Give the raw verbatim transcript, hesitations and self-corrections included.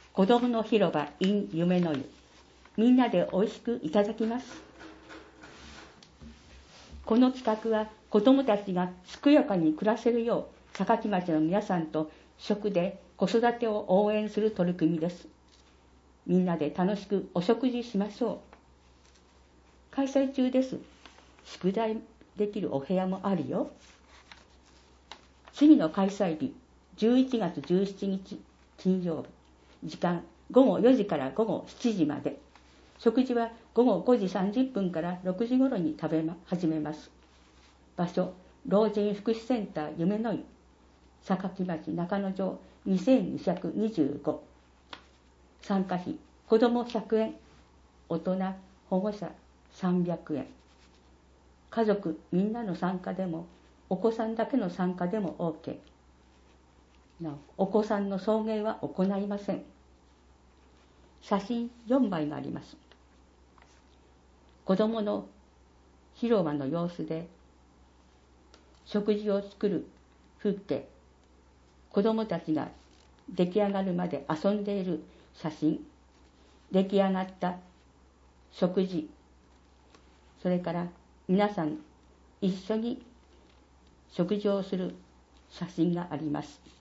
子供の広場 in 夢の湯。みんなでおいしくいただきます。この企画は子供たちが健やかに暮らせるよう、坂城町の皆さんと食で子育てを応援する取り組みです。みんなで楽しくお食事しましょう。開催中です。宿題できるお部屋もあるよ。次の開催日、じゅういちがつじゅうしちにち金曜日。時間、ごごよじからごごしちじまで。食事はごごごじさんじゅっぷんからろくじ頃に食べ、ま、始めます。場所、老人福祉センター夢の湯、坂城町中野城にせんにひゃくにじゅうご。参加費、子どもひゃくえん、大人、保護者さんびゃくえん。家族みんなの参加でも、お子さんだけの参加でも OK。なお、お子さんの送迎は行いません。写真よんまいがあります。子どもの広場の様子で、食事を作る風景、子どもたちが出来上がるまで遊んでいる写真、出来上がった食事、それから皆さん一緒に食事をする写真があります。